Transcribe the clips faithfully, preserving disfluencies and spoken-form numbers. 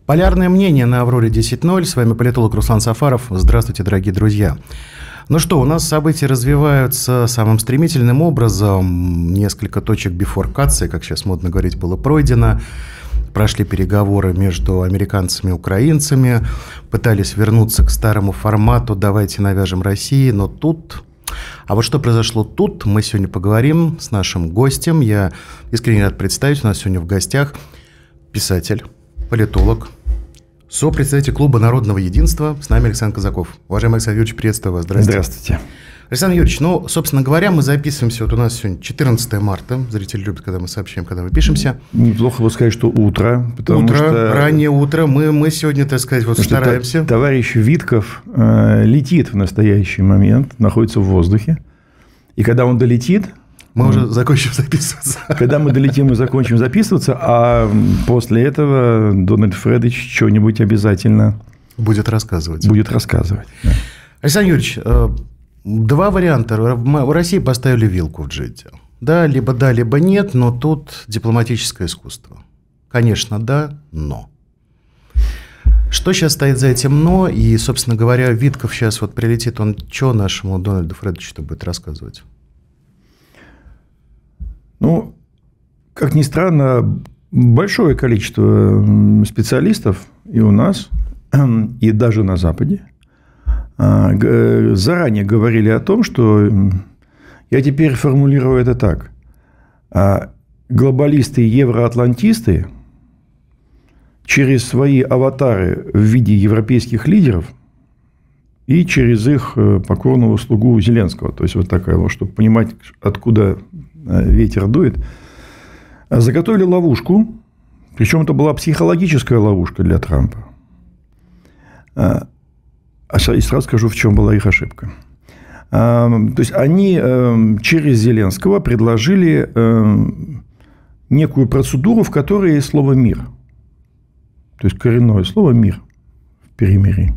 Полярное мнение на Авроре десять ноль. С вами политолог Руслан Сафаров. Здравствуйте, дорогие друзья. Ну что, у нас события развиваются самым стремительным образом. Несколько точек бифуркации, как сейчас модно говорить, было пройдено. Прошли переговоры между американцами и украинцами. Пытались вернуться к старому формату «давайте навяжем России», но тут... А вот что произошло тут, мы сегодня поговорим с нашим гостем. Я искренне рад представить, у нас сегодня в гостях писатель, политолог, сопредседатель Клуба народного единства. С нами Александр Казаков. Уважаемый Александр Юрьевич, приветствую вас. Здравствуйте. Здравствуйте. Александр Юрьевич, ну, собственно говоря, мы записываемся, вот у нас сегодня четырнадцатое марта, зрители любят, когда мы сообщаем, когда мы пишемся. Неплохо бы сказать, что утро. Потому утро, что... раннее утро, мы, мы сегодня, так сказать, вот потому стараемся. Товарищ Витков э, летит в настоящий момент, находится в воздухе, и когда он долетит... Мы уже закончим записываться. Когда мы долетим и закончим записываться, а после этого Дональд Фредович что-нибудь обязательно... Будет рассказывать. Будет рассказывать. Да. Александр Юрьевич, два варианта. В России поставили вилку в Джидде. Да, либо да, либо нет, но тут дипломатическое искусство. Конечно, да, но. Что сейчас стоит за этим «но»? И, собственно говоря, Витков сейчас вот прилетит, он что нашему Дональду Фредовичу будет рассказывать? Ну, как ни странно, большое количество специалистов и у нас, и даже на Западе заранее говорили о том, что, я теперь формулирую это так, глобалисты и евроатлантисты через свои аватары в виде европейских лидеров и через их покорного слугу Зеленского, то есть вот такая вот, чтобы понимать, откуда ветер дует, заготовили ловушку, причем это была психологическая ловушка для Трампа. И сразу скажу, в чем была их ошибка. То есть они через Зеленского предложили некую процедуру, в которой есть слово «мир». То есть коренное слово «мир» в перемирии.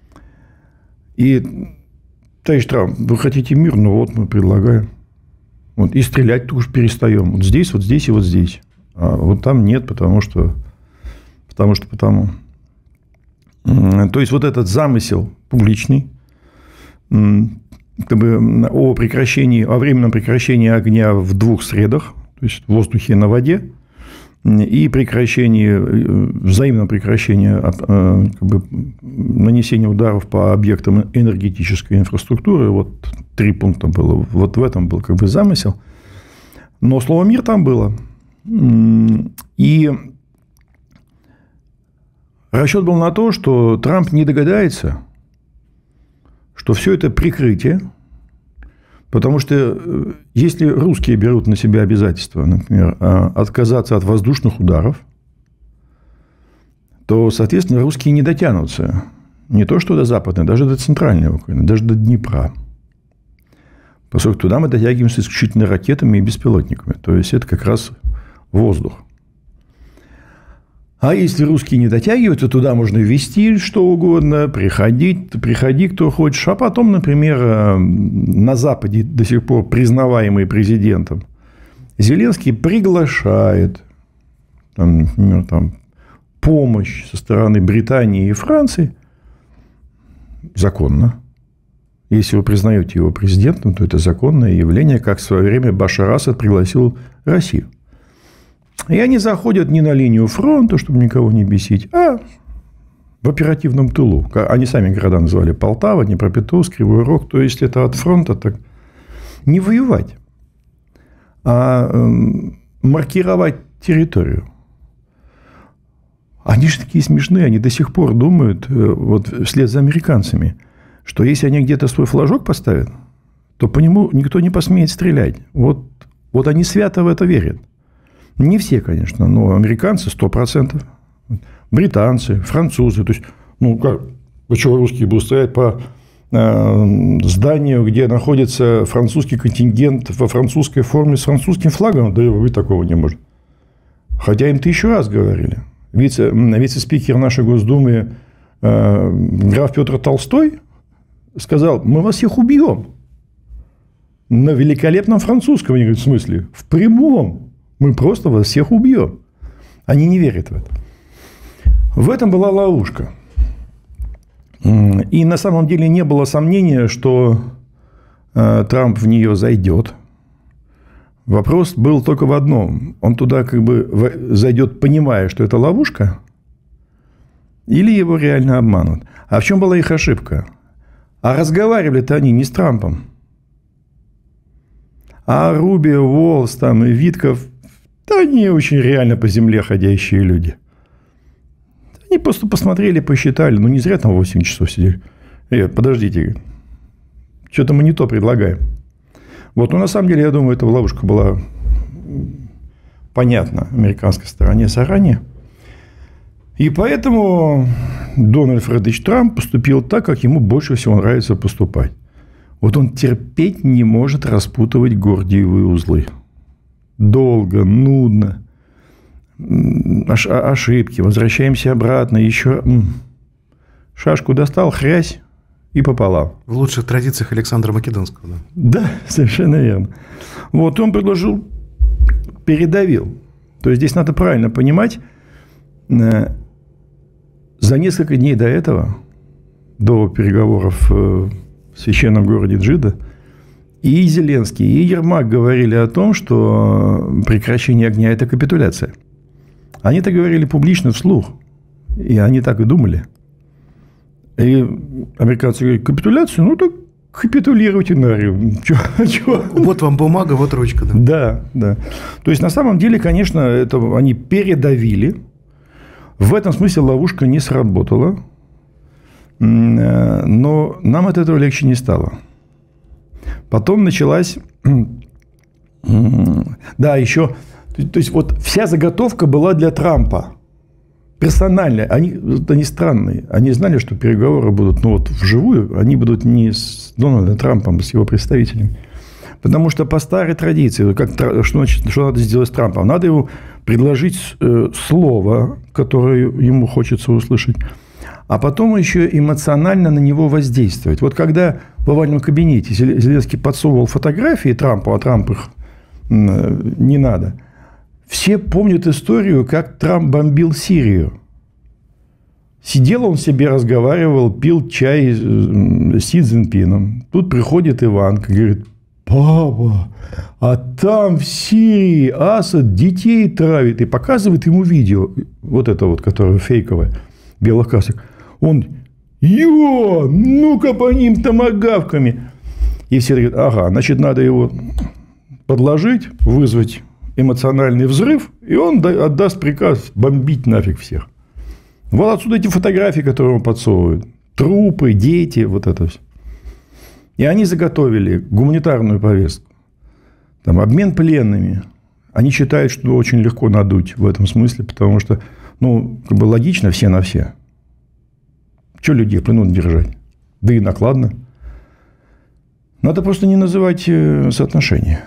И, товарищ Трамп, вы хотите мир? Ну вот мы предлагаем. Вот, и стрелять-то уж перестаем. Вот здесь, вот здесь и вот здесь. А вот там нет, потому что... Потому что потому. То есть, вот этот замысел публичный как бы, о прекращении, о временном прекращении огня в двух средах, то есть, в воздухе и на воде, и прекращении, взаимном прекращении как бы, нанесения ударов по объектам энергетической инфраструктуры. Вот три пункта было. Вот в этом был как бы замысел. Но слово «мир» там было. И расчет был на то, что Трамп не догадается, что все это прикрытие. Потому что если русские берут на себя обязательство, например, отказаться от воздушных ударов, то, соответственно, русские не дотянутся не то что до Западной, даже до Центральной Украины, даже до Днепра. Поскольку туда мы дотягиваемся исключительно ракетами и беспилотниками. То есть, это как раз воздух. А если русские не дотягиваются, туда можно ввести что угодно, приходить, приходи, кто хочешь. А потом, например, на Западе до сих пор признаваемый президентом Зеленский приглашает, там, например, там, помощь со стороны Британии и Франции законно. Если вы признаете его президентом, то это законное явление, как в свое время Башар Асад пригласил Россию. И они заходят не на линию фронта, чтобы никого не бесить, а в оперативном тылу. Они сами города называли Полтава, Днепропетровск, Кривой Рог. То есть, это от фронта так не воевать, а маркировать территорию. Они же такие смешные, они до сих пор думают, вот вслед за американцами, что если они где-то свой флажок поставят, то по нему никто не посмеет стрелять. Вот, вот они свято в это верят. Не все, конечно, но американцы сто процентов, британцы, французы. То есть, ну, как, вы что, русские будут стоять по э, зданию, где находится французский контингент во французской форме с французским флагом? Да вы такого не можете. Хотя им тысячу раз говорили. Вице, вице-спикер нашей Госдумы э, граф Петр Толстой сказал: мы вас всех убьем. На великолепном французском. Они говорят: в смысле? В прямом. Мы просто вас всех убьем. Они не верят в это. В этом была ловушка. И на самом деле не было сомнения, что Трамп в нее зайдет. Вопрос был только в одном. Он туда как бы зайдет, понимая, что это ловушка, или его реально обманут. А в чем была их ошибка? А разговаривали-то они не с Трампом. А Рубио, Уоллс там и Витков, да они очень реально по земле ходящие люди. Они просто посмотрели, посчитали. Ну, не зря там восемь часов сидели. Э, подождите, что-то мы не то предлагаем. Вот, но на самом деле, я думаю, эта ловушка была понятна американской стороне заранее. И поэтому Дональд Фредович Трамп поступил так, как ему больше всего нравится поступать. Вот он терпеть не может распутывать гордиевые узлы. Долго, нудно. Ош- ошибки. Возвращаемся обратно. Еще шашку достал, хрясь и пополам. В лучших традициях Александра Македонского. Да, да, совершенно верно. Вот он предложил, передавил. То есть, здесь надо правильно понимать, за несколько дней до этого, до переговоров в священном городе Джидда, и Зеленский, и Ермак говорили о том, что прекращение огня – это капитуляция. Они это говорили публично, вслух. И они так и думали. И американцы говорят, капитуляцию? Ну, так капитулируйте, Нарию. Вот вам бумага, вот ручка. Да. да, да. То есть, на самом деле, конечно, это они передавили. В этом смысле ловушка не сработала. Но нам от этого легче не стало. Потом началась... Да, еще... То есть, вот вся заготовка была для Трампа. Персональная. Они, они странные. Они знали, что переговоры будут, ну, вот вживую. Они будут не с Дональдом Трампом, а с его представителями. Потому что по старой традиции, как, что, что надо сделать с Трампом? Надо ему предложить э, слово, которое ему хочется услышать, а потом еще эмоционально на него воздействовать. Вот когда в овальном кабинете Зеленский подсовывал фотографии Трампу, а Трамп их э, не надо, все помнят историю, как Трамп бомбил Сирию. Сидел он себе, разговаривал, пил чай с Си Цзиньпином. Тут приходит Иванка, говорит: папа, а там в Сирии Асад детей травит. И показывает ему видео, вот это вот, которое фейковое, белых касок. Он: ё, ну-ка по ним томагавками. И все говорят: ага, значит, надо его подложить, вызвать эмоциональный взрыв, и он отдаст приказ бомбить нафиг всех. Вот отсюда эти фотографии, которые он подсовывает. Трупы, дети, вот это все. И они заготовили гуманитарную повестку. Там обмен пленными. Они считают, что очень легко надуть в этом смысле, потому что, ну, как бы логично, все на все. Чего людей в плену держать? Да и накладно. Надо просто не называть соотношения.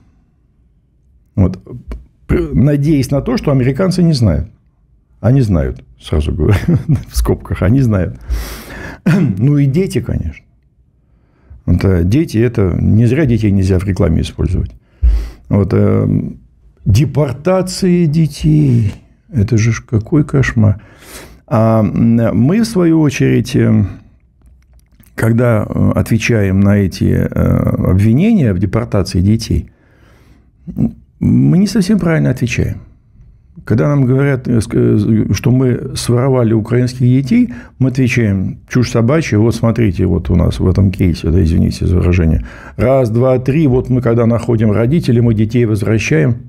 Вот. Надеясь на то, что американцы не знают. Они знают, сразу говорю, в скобках, они знают. Ну, и дети, конечно. Это, дети, это... Не зря детей нельзя в рекламе использовать. Вот, э, депортации детей. Это же какой кошмар. А мы, в свою очередь, когда отвечаем на эти обвинения в депортации детей, мы не совсем правильно отвечаем. Когда нам говорят, что мы своровали украинских детей, мы отвечаем: чушь собачья, вот смотрите, вот у нас в этом кейсе, да, извините за выражение, раз, два, три, вот мы когда находим родителей, мы детей возвращаем.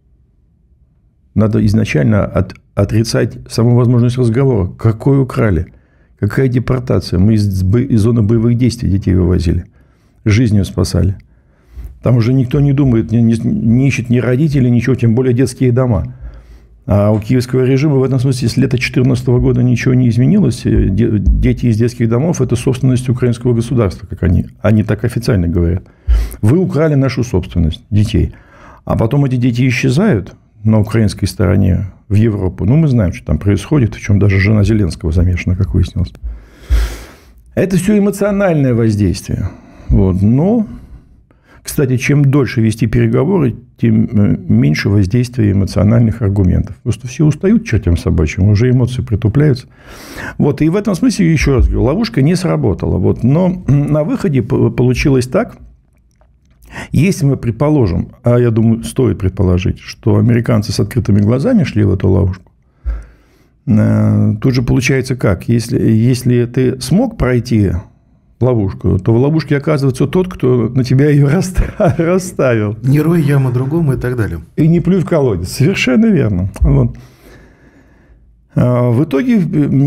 Надо изначально от, отрицать саму возможность разговора. Какой украли? Какая депортация? Мы из, из зоны боевых действий детей вывозили. Жизнью спасали. Там уже никто не думает, не, не, не ищет ни родителей, ничего, тем более детские дома. А у киевского режима в этом смысле с лета две тысячи четырнадцатого года ничего не изменилось. Дети из детских домов – это собственность украинского государства, как они, они так официально говорят. Вы украли нашу собственность, детей. А потом эти дети исчезают на украинской стороне в Европу. Ну, мы знаем, что там происходит, в чем даже жена Зеленского замешана, как выяснилось. Это все эмоциональное воздействие. Вот. Но Кстати, чем дольше вести переговоры, тем меньше воздействия эмоциональных аргументов. Потому что все устают к чертям собачьим, уже эмоции притупляются. Вот. И в этом смысле, еще раз говорю, ловушка не сработала. Вот. Но на выходе получилось так, если мы предположим, а я думаю, стоит предположить, что американцы с открытыми глазами шли в эту ловушку, тут же получается как? Если, если ты смог пройти ловушку, то в ловушке оказывается тот, кто на тебя ее расставил. Не рой яму другому и так далее. И не плюй в колодец. Совершенно верно. Вот. В итоге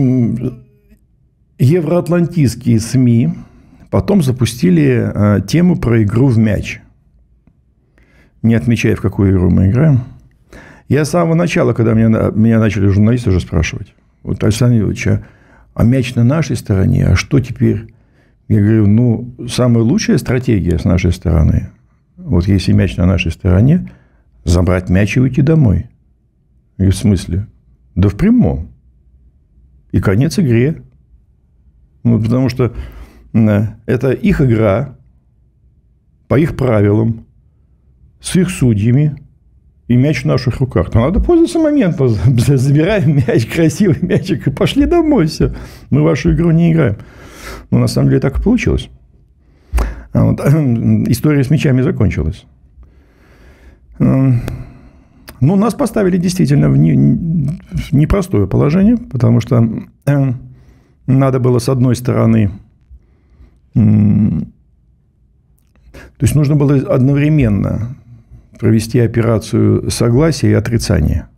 евроатлантические СМИ потом запустили тему про игру в мяч. Не отмечая, в какую игру мы играем. Я с самого начала, когда меня, меня начали журналисты уже спрашивать, вот, Александр Юрьевич, а, а мяч на нашей стороне, а что теперь? Я говорю, ну, самая лучшая стратегия с нашей стороны, вот если мяч на нашей стороне, забрать мяч и уйти домой. Я говорю, в смысле? Да в прямом. И конец игре. Ну, потому что это их игра, по их правилам, с их судьями, и мяч в наших руках. Но надо пользоваться моментом. Забираем мяч, красивый мячик, и пошли домой. Все. Мы в вашу игру не играем. Но на самом деле так и получилось. А вот, история с мячами закончилась. Ну, нас поставили действительно в непростое положение, потому что надо было, с одной стороны, то есть нужно было одновременно провести операцию согласия и отрицания.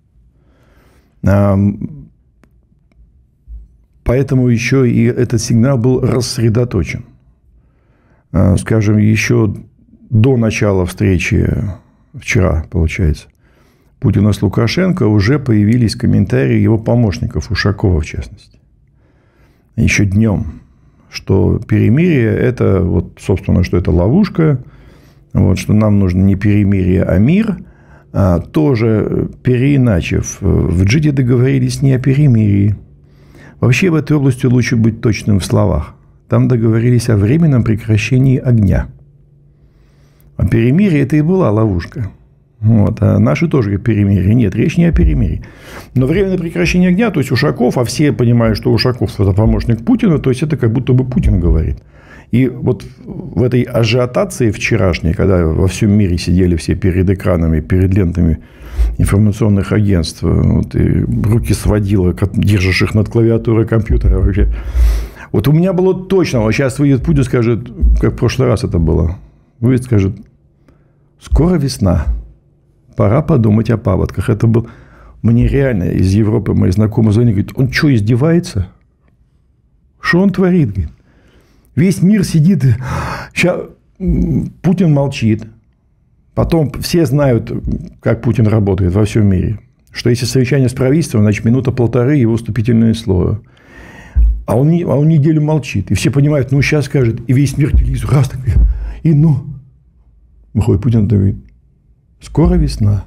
Поэтому еще и этот сигнал был рассредоточен. Скажем, еще до начала встречи, вчера, получается, Путина с Лукашенко, уже появились комментарии его помощников, Ушакова в частности. Еще днем, что перемирие – это, вот, собственно, что это ловушка, вот, что нам нужно не перемирие, а мир. А тоже переиначив, в Джиде договорились не о перемирии. Вообще в этой области лучше быть точным в словах. Там договорились о временном прекращении огня. А перемирие – это и была ловушка. Вот. А наши тоже перемирие. Нет, речь не о перемирии. Но временное прекращение огня, то есть Ушаков, а все понимают, что Ушаков – это помощник Путина, то есть это как будто бы Путин говорит. И вот в этой ажиотации вчерашней, когда во всем мире сидели все перед экранами, перед лентами информационных агентств, вот, и руки сводило, держащих над клавиатурой компьютера вообще. Вот у меня было точно, вот сейчас выйдет Путин, скажет, как в прошлый раз это было, выйдет, скажет, скоро весна, пора подумать о паводках. Это был, мне реально из Европы мои знакомые звонили, говорят, он что, издевается? Что он творит? Говорит. Весь мир сидит, сейчас Путин молчит. Потом все знают, как Путин работает во всем мире. Что если совещание с правительством, значит, минута-полторы его вступительное слово. А он, а он неделю молчит. И все понимают, ну, сейчас скажет. И весь мир телевизор, раз так, и ну. Выходит Путин и говорит, скоро весна.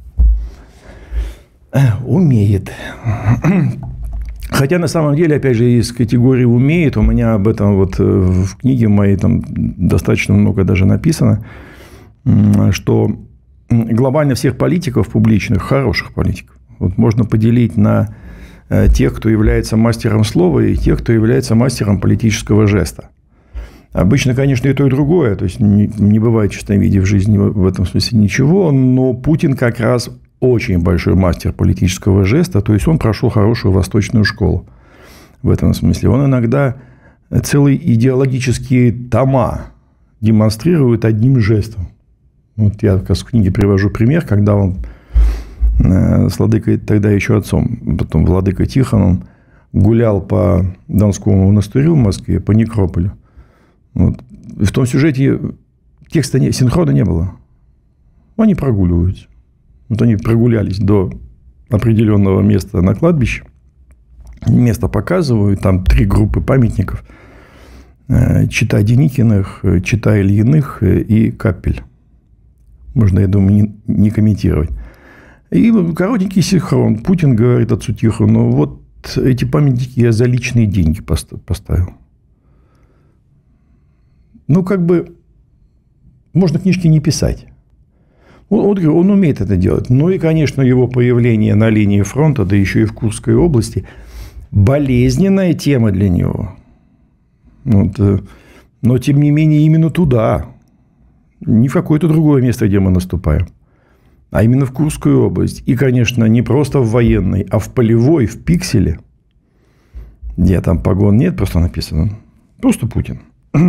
Умеет. Хотя, на самом деле, опять же, из категории «умеет» у меня об этом вот в книге моей там достаточно много даже написано, что глобально всех политиков публичных, хороших политиков, вот можно поделить на тех, кто является мастером слова, и тех, кто является мастером политического жеста. Обычно, конечно, и то, и другое. То есть, не, не бывает в чистом виде в жизни в этом смысле ничего, но Путин как раз очень большой мастер политического жеста, то есть он прошел хорошую восточную школу в этом смысле. Он иногда целые идеологические тома демонстрирует одним жестом. Вот я как раз в книге привожу пример, когда он с владыкой, тогда еще отцом, потом владыкой Тихоном, гулял по Донскому монастырю в Москве, по некрополю. Вот. В том сюжете текста не, синхрона не было. Они прогуливаются. Вот они прогулялись до определенного места на кладбище. Место показывают. Там три группы памятников. Чита Деникиных, Чита Ильиных и Капель. Можно, я думаю, не, не комментировать. И коротенький синхрон. Путин говорит отцу Тихону, вот эти памятники я за личные деньги поставил. Ну, как бы Можно книжки не писать. Он, он умеет это делать. Ну и, конечно, его появление на линии фронта, да еще и в Курской области, болезненная тема для него. Вот. Но, тем не менее, именно туда. Не в какое-то другое место, где мы наступаем. А именно в Курскую область. И, конечно, не просто в военной, а в полевой, в пикселе. Где там погон нет, просто написано. Просто Путин.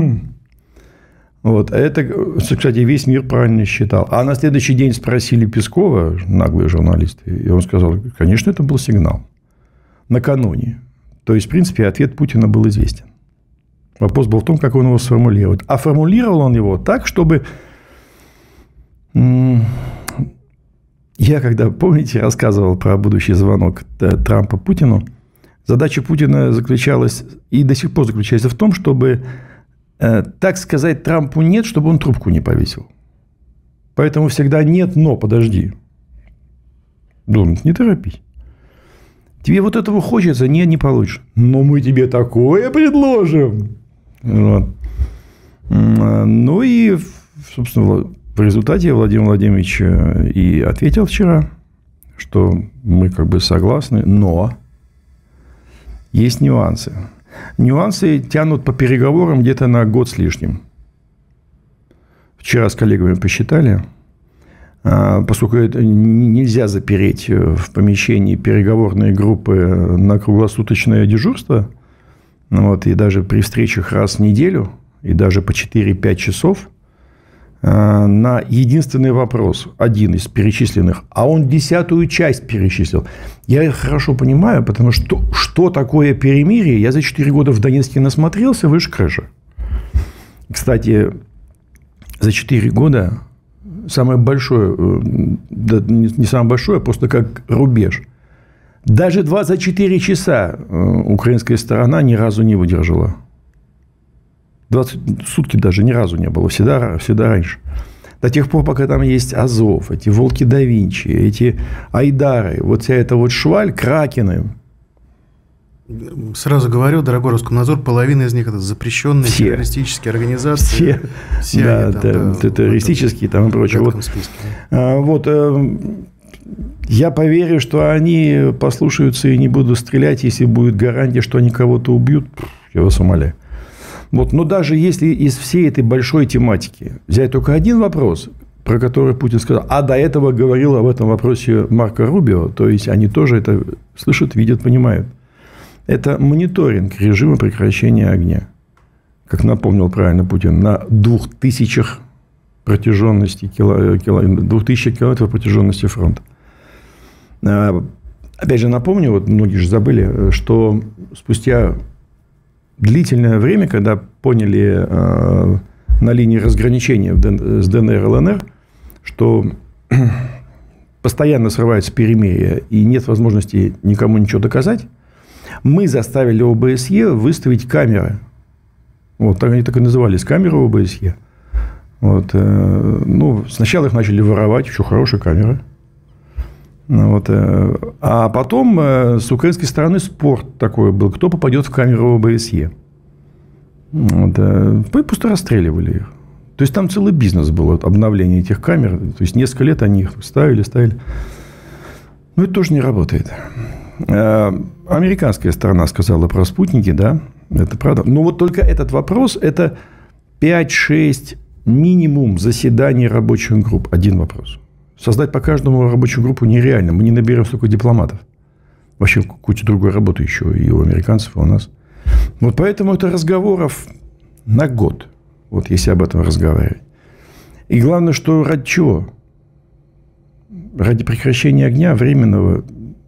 Вот. Это, кстати, весь мир правильно считал. А на следующий день спросили Пескова, наглые журналисты, и он сказал, конечно, это был сигнал. Накануне. То есть, в принципе, ответ Путина был известен. Вопрос был в том, как он его сформулирует. А формулировал он его так, чтобы... Я, когда, помните, рассказывал про будущий звонок Трампа Путину, задача Путина заключалась и до сих пор заключается в том, чтобы, так сказать, Трампу нет, чтобы он трубку не повесил. Поэтому всегда нет, но подожди. Думает, не торопись. Тебе вот этого хочется, нет, не получишь. Но мы тебе такое предложим. Вот. Ну и, собственно, в результате Владимир Владимирович и ответил вчера, что мы как бы согласны, но есть нюансы. Нюансы тянут по переговорам где-то на год с лишним. Вчера с коллегами посчитали, поскольку это нельзя запереть в помещении переговорные группы на круглосуточное дежурство, вот, и даже при встречах раз в неделю, и даже по четыре-пять часов, на единственный вопрос, один из перечисленных, а он десятую часть перечислил. Я их хорошо понимаю, потому что что такое перемирие, я за четыре года в Донецке насмотрелся, выше крыши. Кстати, за четыре года самое большое, да, не самое большое, а просто как рубеж. Даже двадцать четыре часа украинская сторона ни разу не выдержала. двадцать сутки даже ни разу не было. Всегда, всегда раньше. До тех пор, пока там есть Азов, эти волки да Винчи, эти Айдары, вот вся эта вот шваль, кракены. Сразу говорю, дорогой Роскомнадзор, половина из них это запрещенные все. террористические организации. Все. все да, они, там, да, да, террористические там и прочее. Вот, а, вот а, я поверю, что они послушаются и не будут стрелять, если будет гарантия, что они кого-то убьют. Я вас умоляю. Вот, но даже если из всей этой большой тематики взять только один вопрос, про который Путин сказал, а до этого говорил об этом вопросе Марко Рубио, то есть они тоже это слышат, видят, понимают. Это мониторинг режима прекращения огня. Как напомнил правильно Путин, на двух тысячах протяженности, кило, кило, двух тысячах километров протяженности фронта. Опять же напомню, вот многие же забыли, что спустя длительное время, когда поняли э, на линии разграничения с ДНР и ЛНР, что постоянно срывается перемирие и нет возможности никому ничего доказать, мы заставили ОБСЕ выставить камеры. Вот, так они так и назывались, камеры ОБСЕ. Вот, э, ну, сначала их начали воровать, еще хорошие камеры. Вот, э, а потом э, с украинской стороны спор такой был, кто попадет в камеру ОБСЕ. Вот, э, просто расстреливали их. То есть, там целый бизнес был от обновления этих камер. То есть, несколько лет они их ставили, ставили. Но это тоже не работает. Американская сторона сказала про спутники, да, это правда. Но вот только этот вопрос, это пять-шесть минимум заседаний рабочих групп. Один вопрос. Создать по каждому рабочую группу нереально. Мы не наберем столько дипломатов. Вообще куча другой работы еще и у американцев, и у нас. Вот поэтому это разговоров на год. Вот если об этом разговаривать. И главное, что ради чего? Ради прекращения огня временного.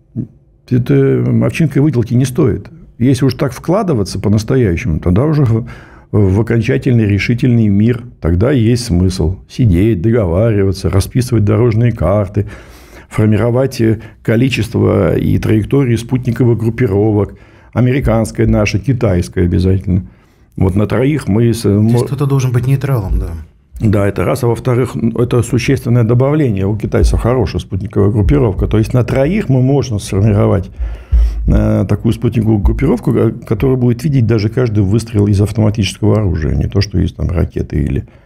Это овчинкой выделки не стоит. Если уж так вкладываться по-настоящему, тогда уже в окончательный решительный мир. Тогда есть смысл сидеть, договариваться, расписывать дорожные карты, формировать количество и траектории спутниковых группировок. Американская наша, китайская обязательно. Вот на троих мы... Здесь кто-то должен быть нейтралом, да. Да, это раз. А во-вторых, это существенное добавление. У китайцев хорошая спутниковая группировка. То есть, на троих мы можем сформировать э, такую спутниковую группировку, которая будет видеть даже каждый выстрел из автоматического оружия. Не то, что есть там ракеты или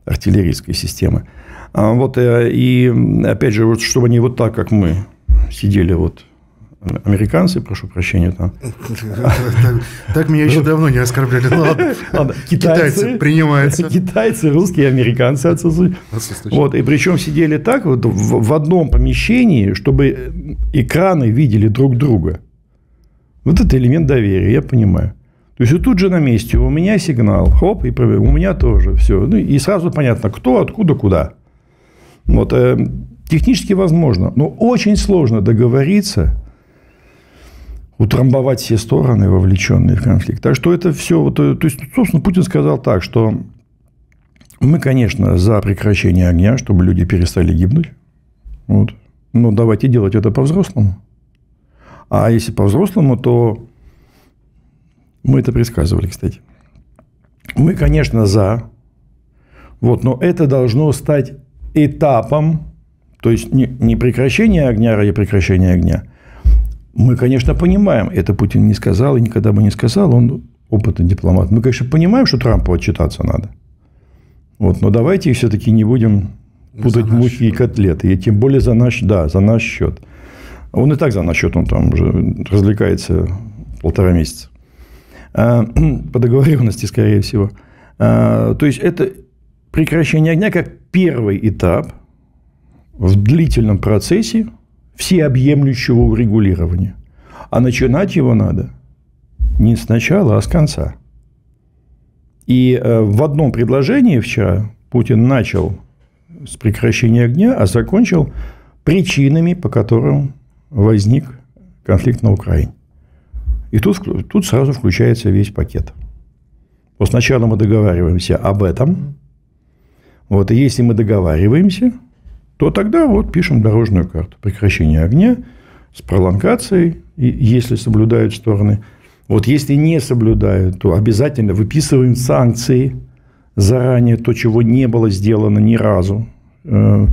артиллерийской системы. А вот, и, опять же, вот, чтобы они вот так, как мы сидели, вот, американцы, прошу прощения, там. Так меня еще давно не оскорбляли. Ладно, китайцы принимаются. Китайцы, русские, американцы отсутствуют. Вот, и причем сидели так вот в одном помещении, чтобы экраны видели друг друга. Вот это элемент доверия, я понимаю. То есть, вот тут же на месте у меня сигнал, хоп, и у меня тоже все. Ну, и сразу понятно, кто, откуда, куда. Вот, э, технически возможно, но очень сложно договориться, утрамбовать все стороны, вовлеченные в конфликт. Так что это все... Вот, то есть, собственно, Путин сказал так, что мы, конечно, за прекращение огня, чтобы люди перестали гибнуть. Вот. Но давайте делать это по-взрослому. А если по-взрослому, то... Мы это предсказывали, кстати. Мы, конечно, за. Вот, но это должно стать этапом, то есть не, не прекращение огня ради прекращения огня. Мы, конечно, понимаем, это Путин не сказал и никогда бы не сказал, он опытный дипломат. Мы, конечно, понимаем, что Трампу отчитаться надо. Вот, но давайте все-таки не будем путать мухи и котлеты. И тем более за наш, да, за наш счет. Он и так за наш счет, он там уже развлекается полтора месяца. По договоренности, скорее всего. То есть, это прекращение огня как первый этап в длительном процессе всеобъемлющего урегулирования. А начинать его надо не сначала, а с конца. И в одном предложении вчера Путин начал с прекращения огня, а закончил причинами, по которым возник конфликт на Украине. И тут, тут сразу включается весь пакет. Вот сначала мы договариваемся об этом. Вот, и если мы договариваемся, то тогда вот пишем дорожную карту. Прекращение огня с пролонгацией, если соблюдают стороны. Вот если не соблюдают, то обязательно выписываем санкции заранее, то, чего не было сделано ни разу э,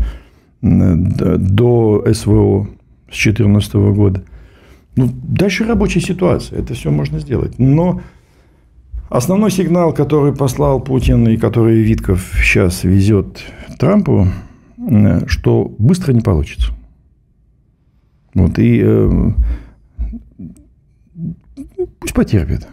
до СВО с две тысячи четырнадцатого года. Ну, дальше рабочая ситуация, это все можно сделать. Но основной сигнал, который послал Путин и который Витков сейчас везет Трампу, что быстро не получится. Вот, и э, пусть потерпит.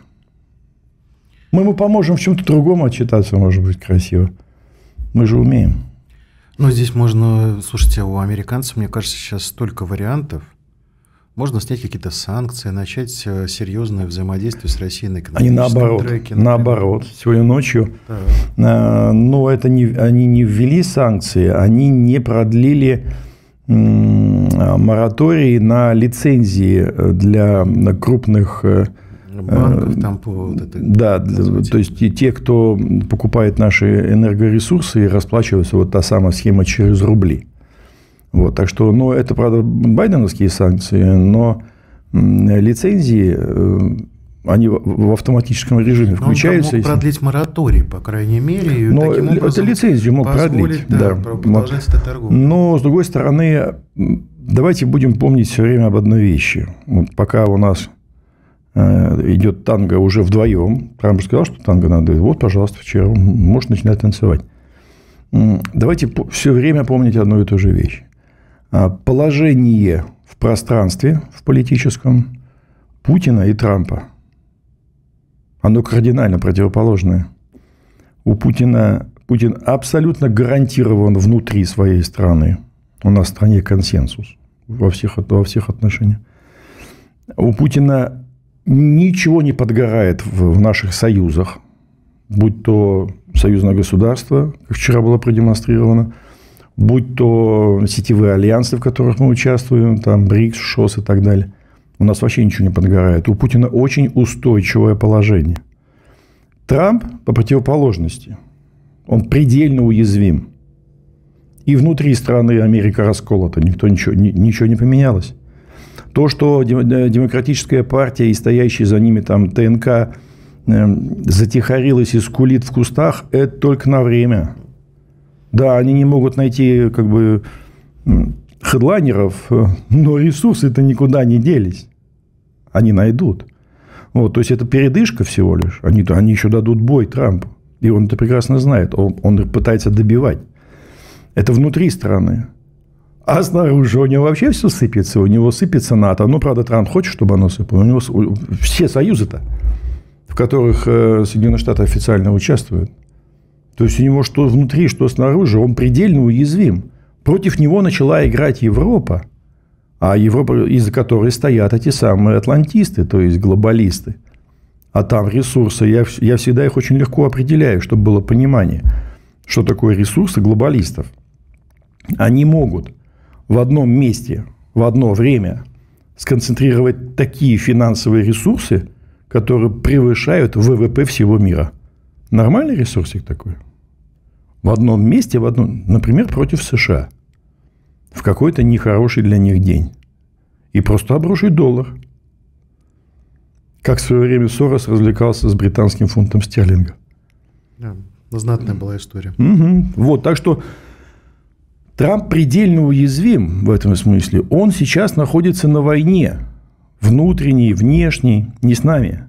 Мы ему поможем в чем-то другом отчитаться, может быть, красиво. Мы же умеем. Ну, здесь можно, слушайте, у американцев, мне кажется, сейчас столько вариантов. Можно снять какие-то санкции, начать серьезное взаимодействие с Россией на экономическом Они наоборот, треке. наоборот. Сегодня ночью, да. но это не, они не ввели санкции, они не продлили мораторий на лицензии для крупных банков. Там по вот этой, да, для, то есть и те, кто покупает наши энергоресурсы и расплачиваются, вот та самая схема через рубли. Вот, так что, ну, это, правда, байденовские санкции, но лицензии, они в автоматическом режиме включаются. Он мог продлить мораторий, по крайней мере. И но таким образом это лицензию мог продлить. Да, да. Продолжать эту торговлю. Но, с другой стороны, давайте будем помнить все время об одной вещи. Вот пока у нас идет танго уже вдвоем, Трамп сказал, что танго надо, вот, пожалуйста, вчера, можешь начинать танцевать. Давайте все время помнить одну и ту же вещь. Положение в пространстве, в политическом, Путина и Трампа, оно кардинально противоположное. У Путина, Путин абсолютно гарантирован внутри своей страны. У нас в стране консенсус во всех, во всех отношениях. У Путина ничего не подгорает в, в наших союзах, будь то союзное государство, как вчера было продемонстрировано, будь то сетевые альянсы, в которых мы участвуем, там БРИКС, ШОС и так далее. У нас вообще ничего не подгорает. У Путина очень устойчивое положение. Трамп, по противоположности, он предельно уязвим. И внутри страны Америка расколота, никто ничего, ничего не поменялось. То, что демократическая партия и стоящие за ними там ТНК затихарилась и скулит в кустах, это только на время. Да, они не могут найти как бы хедлайнеров, но ресурсы-то никуда не делись. Они найдут. Вот, то есть, это передышка всего лишь. Они, они еще дадут бой Трампу. И он это прекрасно знает. Он, он пытается добивать. Это внутри страны. А снаружи у него вообще все сыпется. У него сыпется НАТО. Ну, правда, Трамп хочет, чтобы оно сыпало. У него все союзы-то, в которых Соединенные Штаты официально участвуют. То есть, у него что внутри, что снаружи, он предельно уязвим. Против него начала играть Европа. А Европа, из-за которой стоят эти самые атлантисты, то есть глобалисты. А там ресурсы, я, я всегда их очень легко определяю, чтобы было понимание, что такое ресурсы глобалистов. Они могут в одном месте, в одно время сконцентрировать такие финансовые ресурсы, которые превышают ВВП всего мира. Нормальный ресурсик такой? В одном месте, в одном, например, против США. В какой-то нехороший для них день. И просто обрушить доллар. Как в свое время Сорос развлекался с британским фунтом стерлинга. Да, знатная была история. Угу. Вот, так что Трамп предельно уязвим в этом смысле. Он сейчас находится на войне. Внутренней, внешней, не с нами.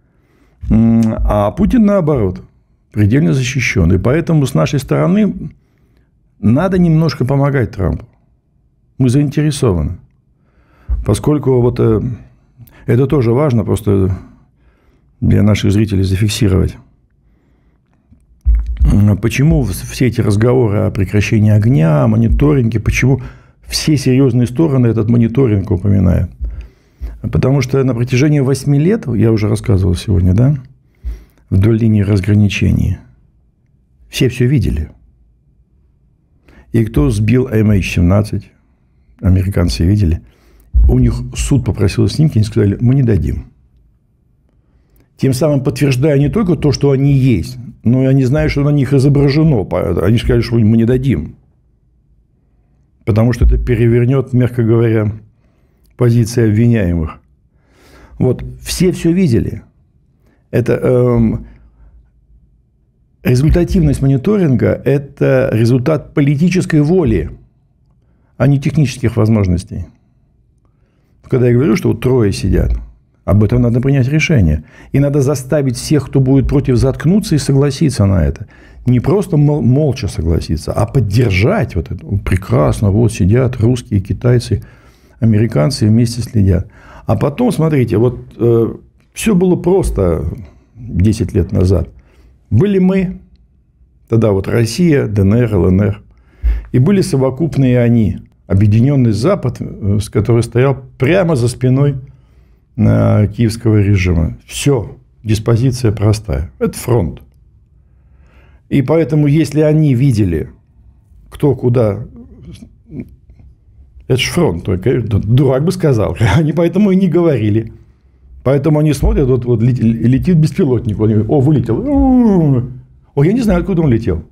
А Путин, наоборот, предельно защищен. И поэтому с нашей стороны надо немножко помогать Трампу. Мы заинтересованы. Поскольку вот это тоже важно просто для наших зрителей зафиксировать. Почему все эти разговоры о прекращении огня, о мониторинге, почему все серьезные стороны этот мониторинг упоминают? Потому что на протяжении восьми лет, я уже рассказывал сегодня, да, вдоль линии разграничения, все все видели. И кто сбил эм эйч семнадцать, американцы видели, у них суд попросил снимки, они сказали, мы не дадим. Тем самым подтверждая не только то, что они есть, но и они знают, что на них изображено. Они сказали, что мы не дадим. Потому что это перевернет, мягко говоря, позиции обвиняемых. Вот. Все все видели. Это эм, результативность мониторинга – это результат политической воли, а не технических возможностей. Когда я говорю, что вот трое сидят, об этом надо принять решение. И надо заставить всех, кто будет против, заткнуться и согласиться на это. Не просто мол- молча согласиться, а поддержать вот это. Прекрасно, вот сидят русские, китайцы, американцы вместе следят. А потом, смотрите, вот э, все было просто десять лет назад. Были мы, тогда вот Россия, ДНР, ЛНР, и были совокупные они, объединенный Запад, с который стоял прямо за спиной киевского режима. Все, диспозиция простая. Это фронт. И поэтому, если они видели, кто куда... Это же фронт, только дурак бы сказал. Они поэтому и не говорили. Поэтому они смотрят, вот, вот летит беспилотник. Они говорят, о, вылетел. О, я не знаю, откуда он летел.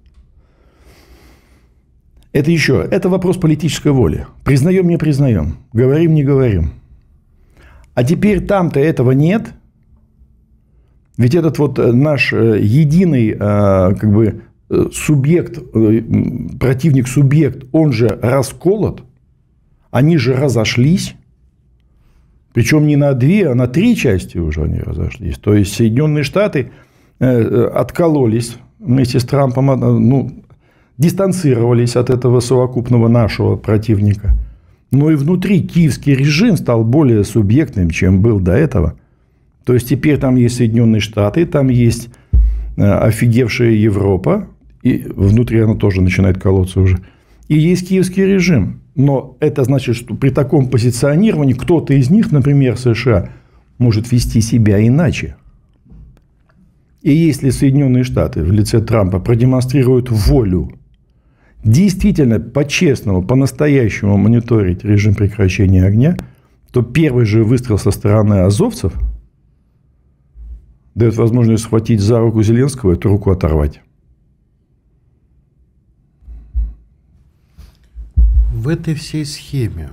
Это еще, это вопрос политической воли. Признаем, не признаем. Говорим, не говорим. А теперь там-то этого нет. Ведь этот вот наш единый как бы субъект, противник-субъект, он же расколот. Они же разошлись. Причем не на две, а на три части уже они разошлись. То есть, Соединенные Штаты откололись вместе с Трампом, ну, дистанцировались от этого совокупного нашего противника. Но и внутри киевский режим стал более субъектным, чем был до этого. То есть, теперь там есть Соединенные Штаты, там есть офигевшая Европа, и внутри она тоже начинает колоться уже. И есть киевский режим. Но это значит, что при таком позиционировании кто-то из них, например, США, может вести себя иначе. И если Соединенные Штаты в лице Трампа продемонстрируют волю действительно по-честному, по-настоящему мониторить режим прекращения огня, то первый же выстрел со стороны азовцев дает возможность схватить за руку Зеленского и эту руку оторвать. В этой всей схеме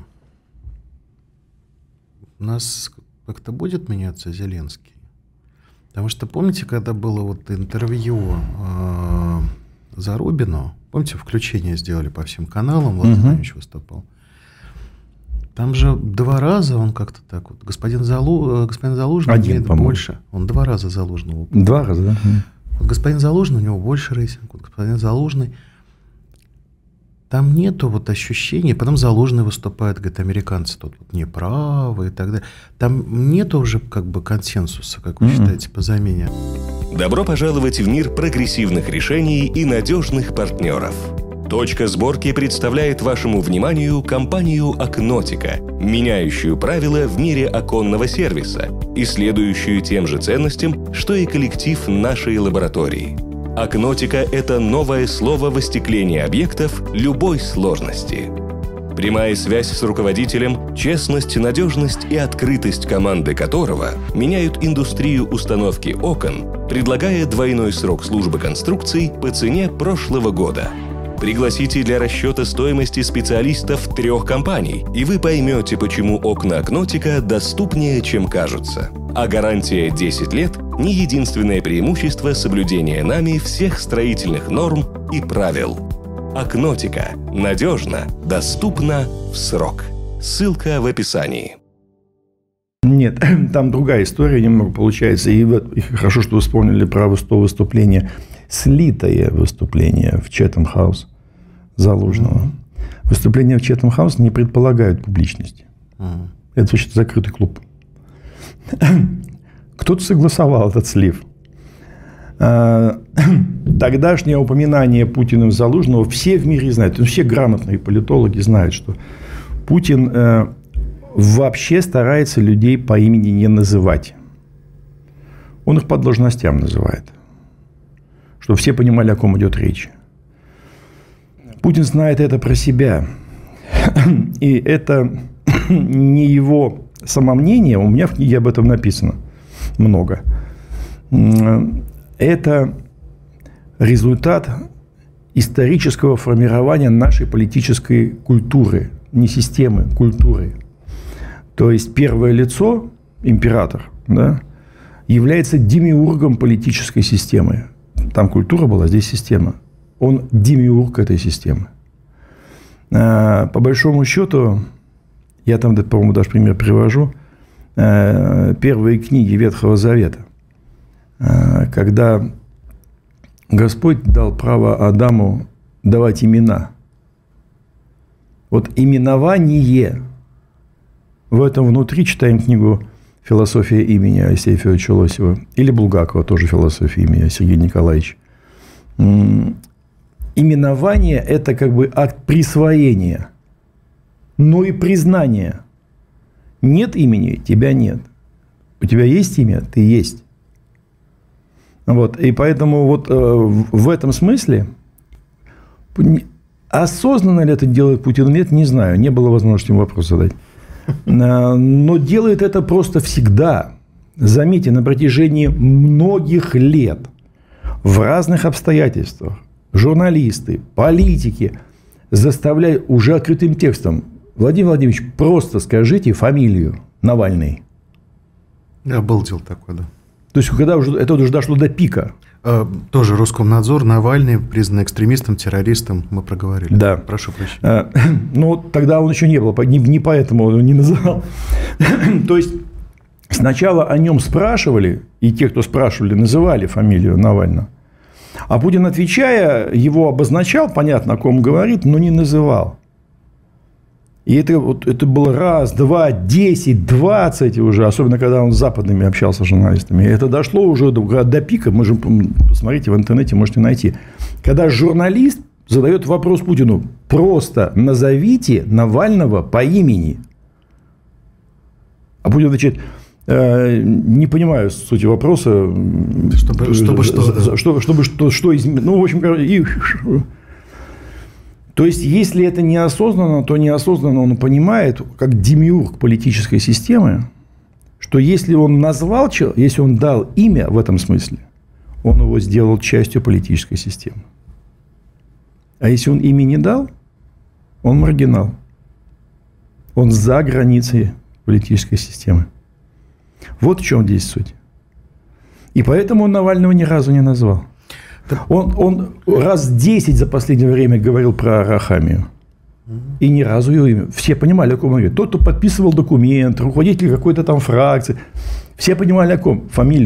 у нас как-то будет меняться Зеленский? Потому что помните, когда было вот интервью э, Зарубину, помните, включение сделали по всем каналам, Влад Знамич выступал. Там же два раза он как-то так вот, господин, Залу, господин Залужный Один, имеет по-моему. больше. Он два раза Залужного. Два раза, да? Вот господин Залужный, у него больше рейтинг, вот господин Залужный. Там нету вот ощущения, потом Залужный выступает, говорит, американцы тут вот неправы и так далее. Там нету уже как бы консенсуса, как вы mm-hmm. считаете, по замене. Добро пожаловать в мир прогрессивных решений и надежных партнеров. Точка сборки представляет вашему вниманию компанию Окнотика, меняющую правила в мире оконного сервиса и следующую тем же ценностям, что и коллектив нашей лаборатории. Окнотика – это новое слово в остеклении объектов любой сложности. Прямая связь с руководителем, честность, надежность и открытость команды которого меняют индустрию установки окон, предлагая двойной срок службы конструкций по цене прошлого года. Пригласите для расчета стоимости специалистов трех компаний, и вы поймете, почему окна Окнотика доступнее, чем кажутся. А гарантия десять лет – не единственное преимущество соблюдения нами всех строительных норм и правил. Окнотика. Надежно, доступно, в срок. Ссылка в описании. Нет, там другая история немного получается. И, вот, и хорошо, что вы вспомнили про то выступление, слитое выступление в Чэтхэм-хаус Залужного. Mm-hmm. Выступления в Чэтхэм-хаус не предполагают публичности. Mm-hmm. Это вообще закрытый клуб. Кто-то согласовал этот слив. Тогдашнее упоминание Путиным Залужного все в мире знают. Все грамотные политологи знают, что Путин вообще старается людей по имени не называть. Он их по должностям называет. Чтобы все понимали, о ком идет речь. Путин знает это про себя. И это не его самомнение. У меня в книге об этом написано много. Это результат исторического формирования нашей политической культуры. Не системы, культуры. То есть первое лицо, император, да, является демиургом политической системы. Там культура была, здесь система. Он демиург этой системы. По большому счету, я там, по-моему, даже пример привожу, первые книги Ветхого Завета, когда Господь дал право Адаму давать имена. Вот именование, в этом внутри читаем книгу «Философия имени» Алексея Федоровича Лосева. Или Булгакова, тоже «Философия имени» Сергея Николаевича. Именование – это как бы акт присвоения, но и признания. Нет имени – тебя нет. У тебя есть имя – ты есть. Вот. И поэтому вот э, в этом смысле осознанно ли это делает Путин или нет, не знаю. Не было возможности ему вопрос задать. Но делает это просто всегда. Заметьте, на протяжении многих лет в разных обстоятельствах журналисты, политики заставляют уже открытым текстом: Владимир Владимирович, просто скажите фамилию Навальный. Я обалдел такой, да. То есть, когда уже, это уже дошло до пика. А, тоже Роскомнадзор, Навальный признан экстремистом, террористом, мы проговорили. Да. Прошу прощения. А, ну, тогда он еще не был, не, не поэтому он не называл. То есть, сначала о нем спрашивали, и те, кто спрашивали, называли фамилию Навального. А Путин, отвечая, его обозначал, понятно, о ком говорит, но не называл. И это, вот, это было раз, два, десять, двадцать уже, особенно когда он с западными общался с журналистами. И это дошло уже до, до пика. Мы же, посмотрите, в интернете можете найти. Когда журналист задает вопрос Путину: просто назовите Навального по имени. А Путин отвечает: э, не понимаю сути вопроса. Чтобы, чтобы что? Чтобы, чтобы что, что изменить. Ну, в общем, и... То есть, если это неосознанно, то неосознанно он понимает, как демиург политической системы, что если он назвал человека, если он дал имя в этом смысле, он его сделал частью политической системы. А если он имя не дал, он маргинал. Он за границей политической системы. Вот в чем здесь суть. И поэтому он Навального ни разу не назвал. Он, он раз десять за последнее время говорил про Арахамию. И ни разу его имя. Все понимали, о ком он говорит. Тот, кто подписывал документ, руководитель какой-то там фракции. Все понимали, о ком. Фамилию.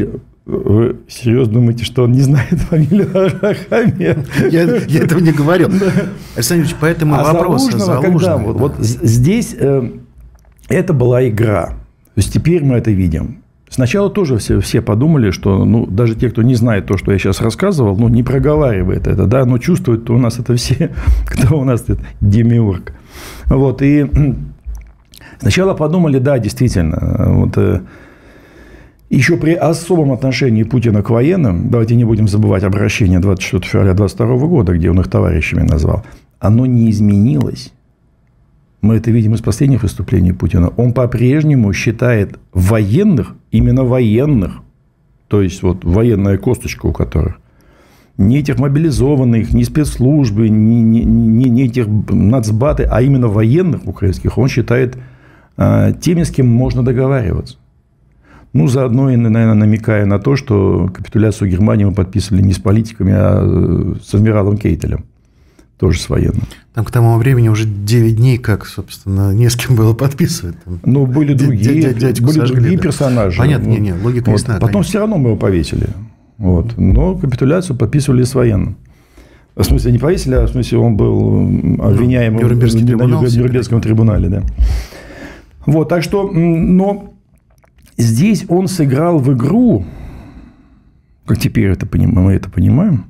Вы серьезно думаете, что он не знает фамилию Арахамия? Я, я этого не говорил. Александр Ильич, поэтому а вопрос Залужного, когда вот, вот здесь э, это была игра. То есть теперь мы это видим. Сначала тоже все, все подумали, что ну, даже те, кто не знает то, что я сейчас рассказывал, ну, не проговаривает это, да, но чувствует, то у нас это все, кто у нас это демиург. Вот, и сначала подумали, да, действительно, вот, еще при особом отношении Путина к военным, давайте не будем забывать обращение двадцать четвёртого февраля двадцать второго года, где он их товарищами назвал, оно не изменилось. Мы это видим из последних выступлений Путина. Он по-прежнему считает военных, именно военных, то есть вот военная косточка у которых, не этих мобилизованных, не спецслужбы, не, не, не, не этих нацбаты, а именно военных украинских, он считает а, теми, с кем можно договариваться. Ну, заодно и, наверное, намекая на то, что капитуляцию Германии мы подписывали не с политиками, а с адмиралом Кейтелем. Тоже с военным. Там к тому времени уже девять дней, как, собственно, не с кем было подписывать. Там ну, были другие, были сожгли, другие да. персонажи. Понятно, не, не, логика вот. ясна. Потом конечно. Все равно мы его повесили. Вот. Но капитуляцию подписывали с военным. В смысле, не повесили, а в смысле, он был обвиняемым ну, на Нюрнбергском трибунале. Да. Вот, так что, но здесь он сыграл в игру, как теперь это, мы это понимаем,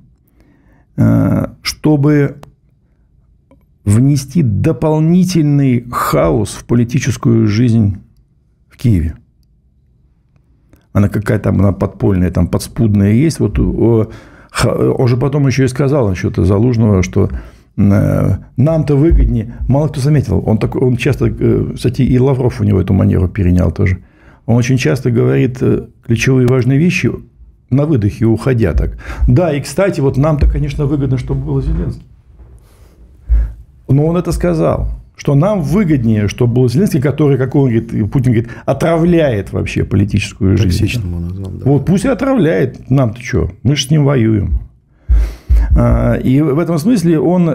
чтобы внести дополнительный хаос в политическую жизнь в Киеве. Она какая-то она подпольная, там подспудная есть. Вот он же потом еще и сказал насчет Залужного, что нам-то выгоднее. Мало кто заметил. Он, такой, он часто, кстати, и Лавров у него эту манеру перенял тоже. Он очень часто говорит ключевые важные вещи на выдохе, уходя так. Да, и, кстати, вот нам-то, конечно, выгодно, чтобы был Зеленский. Но он это сказал, что нам выгоднее, чтобы был Зеленский, который, как он говорит, Путин говорит, отравляет вообще политическую жизнь. Токсичным он назвал, да. Вот пусть и отравляет, нам-то что, мы же с ним воюем. И в этом смысле он,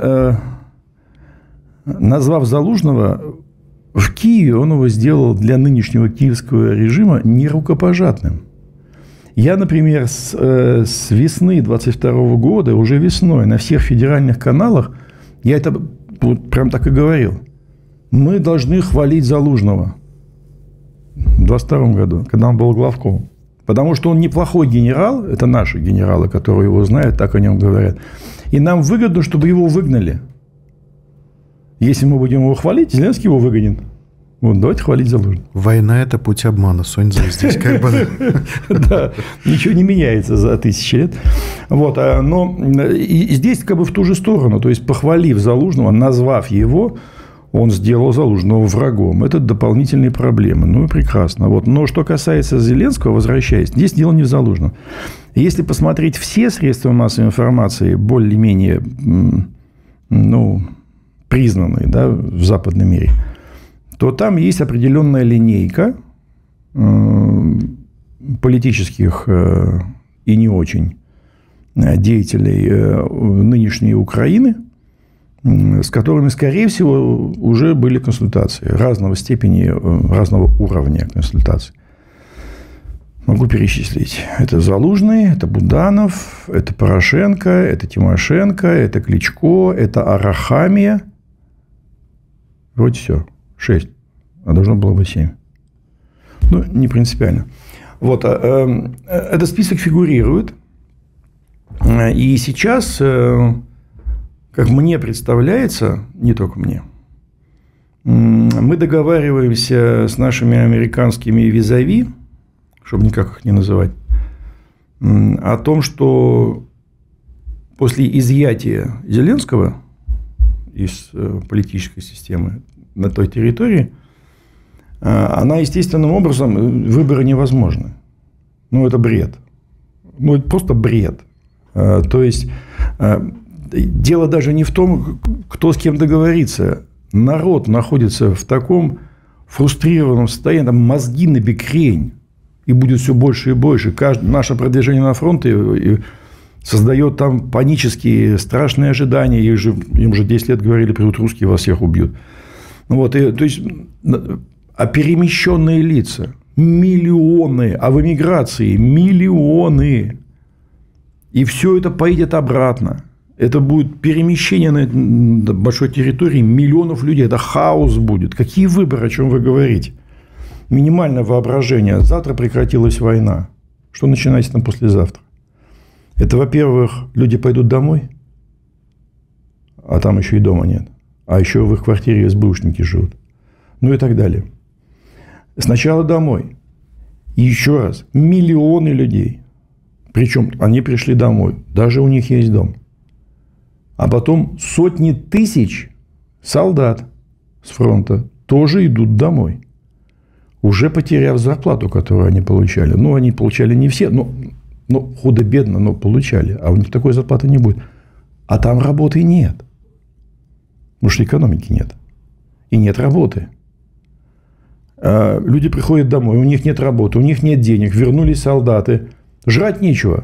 назвав Залужного, в Киеве он его сделал для нынешнего киевского режима нерукопожатным. Я, например, с, с весны двадцать второго года, уже весной, на всех федеральных каналах, я это вот прям так и говорил. Мы должны хвалить Залужного в двадцать втором году, когда он был главком. Потому что он неплохой генерал, это наши генералы, которые его знают, так о нем говорят. И нам выгодно, чтобы его выгнали. Если мы будем его хвалить, Зеленский его выгонит. Вот, давайте хвалить Залужного. Война – это путь обмана. Сонь, здесь как бы... Да, ничего не меняется за тысячи лет. Вот, но и здесь как бы в ту же сторону. То есть, похвалив Залужного, назвав его, он сделал Залужного врагом. Это дополнительные проблемы. Ну, и прекрасно. Вот. Но что касается Зеленского, возвращаясь, здесь дело не в Залужном. Если посмотреть все средства массовой информации, более-менее ну, признанные, да, в западном мире, то там есть определенная линейка политических и не очень деятелей нынешней Украины, с которыми, скорее всего, уже были консультации разного степени, разного уровня консультаций. Могу перечислить. Это Залужный, это Буданов, это Порошенко, это Тимошенко, это Кличко, это Арахамия. Вроде все. Шесть. А должно было быть семь. Ну, не принципиально. Вот. Этот список фигурирует. И сейчас, как мне представляется, не только мне, мы договариваемся с нашими американскими визави, чтобы никак их не называть, о том, что после изъятия Зеленского из политической системы на той территории, она естественным образом, выборы невозможны. Ну, это бред. Ну, это просто бред. То есть, дело даже не в том, кто с кем договорится. Народ находится в таком фрустрированном состоянии, там мозги на бекрень, и будет все больше и больше. Каждое наше продвижение на фронт создает там панические, страшные ожидания. Им же, им же десять лет говорили, придут русские, вас всех убьют. Вот, и, то есть, а перемещенные лица. Миллионы. А в эмиграции миллионы. И все это поедет обратно. Это будет перемещение на большой территории миллионов людей. Это хаос будет. Какие выборы, о чем вы говорите? Минимальное воображение. Завтра прекратилась война. Что начинается там послезавтра? Это, во-первых, люди пойдут домой, а там еще и дома нет. А еще в их квартире СБУшники живут. Ну и так далее. Сначала домой. И еще раз. Миллионы людей. Причем они пришли домой. Даже у них есть дом. А потом сотни тысяч солдат с фронта тоже идут домой. Уже потеряв зарплату, которую они получали. Ну, они получали не все, но, но худо-бедно, но получали. А у них такой зарплаты не будет. А там работы нет. Потому что экономики нет. И нет работы. А люди приходят домой, у них нет работы, у них нет денег. Вернулись солдаты. Жрать нечего.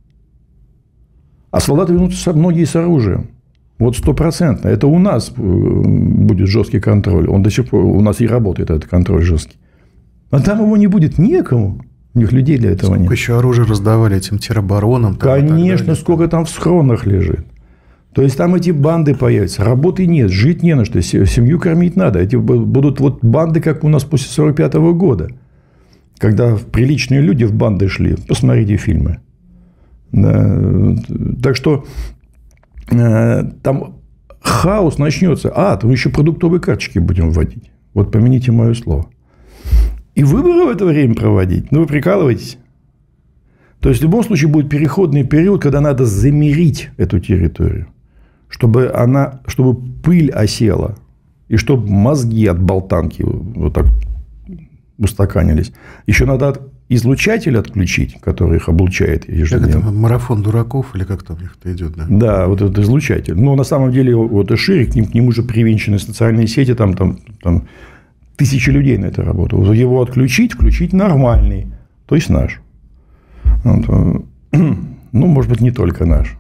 А солдаты вернутся многие с оружием. Вот стопроцентно. Это у нас будет жесткий контроль. Он до сих пор у нас и работает, этот контроль жесткий. А там его не будет некому. У них людей для этого сколько нет. Сколько еще оружия раздавали этим тероборонам? Конечно, сколько там в схронах лежит. То есть, там эти банды появятся. Работы нет, жить не на что. Семью кормить надо. Эти будут вот банды, как у нас после сорок пятого года. Когда приличные люди в банды шли. Посмотрите фильмы. Да. Так что, э, там хаос начнется. А, то мы еще продуктовые карточки будем вводить. Вот помяните мое слово. И выборы в это время проводить. Ну, вы прикалываетесь? То есть, в любом случае, будет переходный период, когда надо замерить эту территорию. Чтобы, она, чтобы пыль осела. И чтобы мозги от болтанки вот так устаканились. Еще надо излучатель отключить, который их облучает ежедневно. Как это, марафон дураков, или как там у них это идет? Да, да, вот этот излучатель. Но на самом деле, вот и шире, к, ним, к нему же привинчены социальные сети, там, там, там тысячи людей на это работают. Его отключить, включить нормальный, то есть наш. Вот. Ну, может быть, не только наш.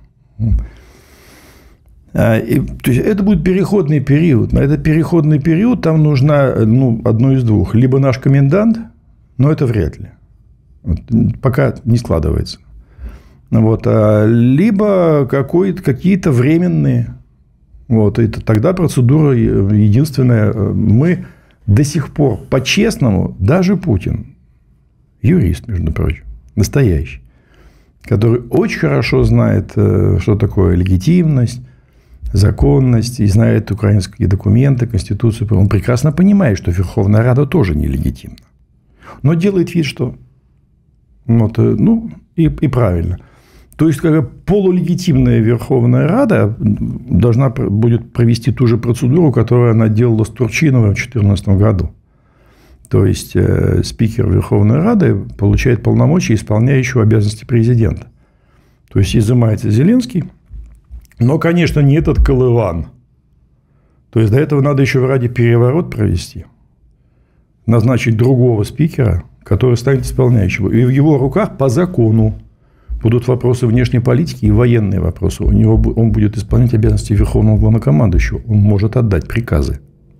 И, то есть, это будет переходный период. На этот переходный период там нужна, ну, одно из двух. Либо наш комендант, но это вряд ли. Вот, пока не складывается. Вот, а, либо какие-то временные. Вот, и тогда процедура единственная. Мы до сих пор по-честному, даже Путин, юрист, между прочим, настоящий, который очень хорошо знает, что такое легитимность, законность, и знает украинские документы, Конституцию. Он прекрасно понимает, что Верховная Рада тоже нелегитимна. Но делает вид, что... Вот, ну, и, и правильно. То есть, как полулегитимная Верховная Рада должна будет провести ту же процедуру, которую она делала с Турчиновым в две тысячи четырнадцатом году. То есть, э, спикер Верховной Рады получает полномочия исполняющего обязанности президента. То есть, изымается Зеленский. Но, конечно, не этот колыван. То есть, до этого надо еще в Раде переворот провести. Назначить другого спикера, который станет исполняющим. И в его руках по закону будут вопросы внешней политики и военные вопросы. У него, он будет исполнять обязанности Верховного Главнокомандующего. Он может отдать приказы.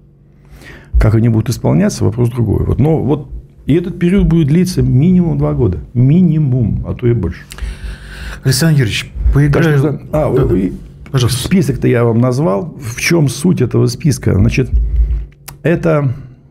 Как они будут исполняться, вопрос другой. Вот, но вот и этот период будет длиться минимум два года. Минимум, а то и больше. Александр Юрьевич, поиграем... Так что, а, да, и, пожалуйста. Список-то я вам назвал. В чем суть этого списка? Значит, это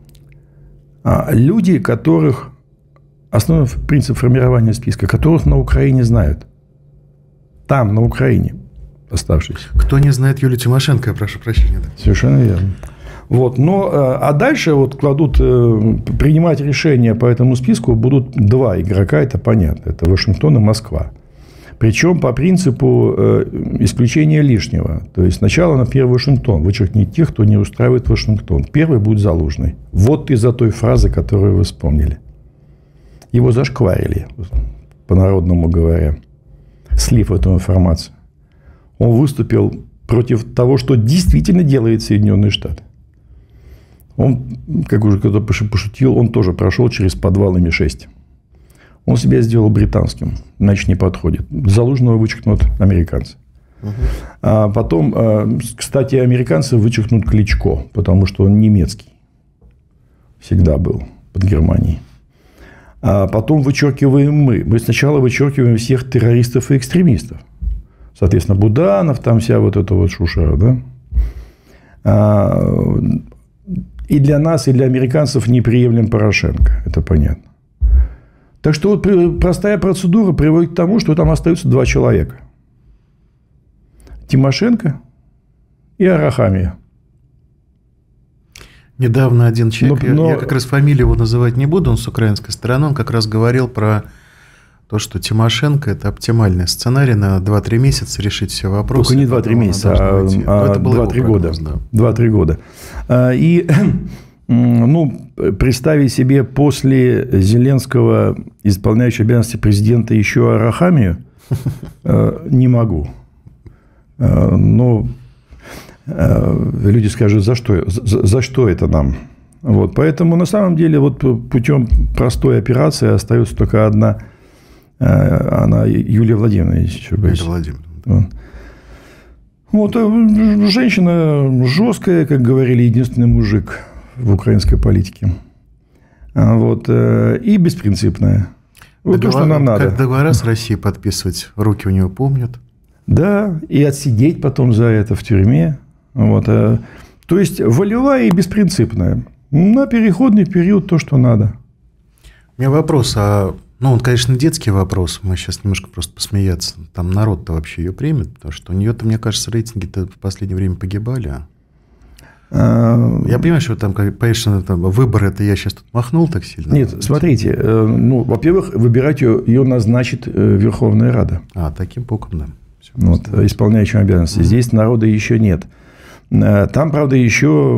а, люди, которых... Основной принцип формирования списка, которых на Украине знают. Там, на Украине, оставшиеся. Кто не знает Юлию Тимошенко, я прошу прощения. Да. Совершенно верно. Вот, но, а дальше вот кладут, принимать решения по этому списку будут два игрока, это понятно. Это Вашингтон и Москва. Причем по принципу исключения лишнего. То есть, сначала, например, Вашингтон. Вычеркните тех, кто не устраивает Вашингтон. Первый будет Залужный. Вот из-за той фразы, которую вы вспомнили. Его зашкварили, по-народному говоря, слив эту информацию. Он выступил против того, что действительно делает Соединенные Штаты. Он, как уже кто-то пошутил, он тоже прошел через подвал эм шесть. Он себя сделал британским, иначе не подходит. Залужного вычеркнут американцы. Угу. А потом, кстати, американцы вычеркнут Кличко, потому что он немецкий. Всегда был под Германией. а потом вычеркиваем мы. Мы сначала вычеркиваем всех террористов и экстремистов. Соответственно, Буданов, там вся вот эта вот шушера, да. И для нас, и для американцев неприемлем Порошенко. Это понятно. Так что вот простая процедура приводит к тому, что там остаются два человека. Тимошенко и Арахамия. Недавно один человек, но, но... я как раз фамилию его называть не буду, он с украинской стороны, он как раз говорил про то, что Тимошенко – это оптимальный сценарий на два-три месяца решить все вопросы. Только не два-три месяца, а, а два-три года. Да. два-три года. И ну, представить себе после Зеленского, исполняющего обязанности президента, еще Арахамию не могу. Но люди скажут, за что, за, за что это нам? Вот, поэтому на самом деле вот путем простой операции остается только одна, она Юлия Владимировна. Еще Юлия Владимировна. Вот. Вот, женщина жесткая, как говорили, единственный мужик в украинской политике. Вот, и беспринципная. Вот договор, то, что нам надо. Как договора с Россией подписывать, руки у него помнят. Да, и отсидеть потом за это в тюрьме. Вот. То есть, волевая и беспринципная. На переходный период то, что надо. У меня вопрос, а, ну, он, конечно, детский вопрос, мы сейчас немножко просто посмеяться. Там народ-то вообще ее примет, потому что у нее-то, мне кажется, рейтинги-то в последнее время погибали. А... Я понимаю, что там, конечно, там, выборы, это я сейчас тут махнул так сильно. Нет, смотрите, ну, во-первых, выбирать ее, ее назначит Верховная Рада. А, таким боком, да. Вот, исполняющим обязанности. Mm-hmm. Здесь народа еще нет. Там, правда, еще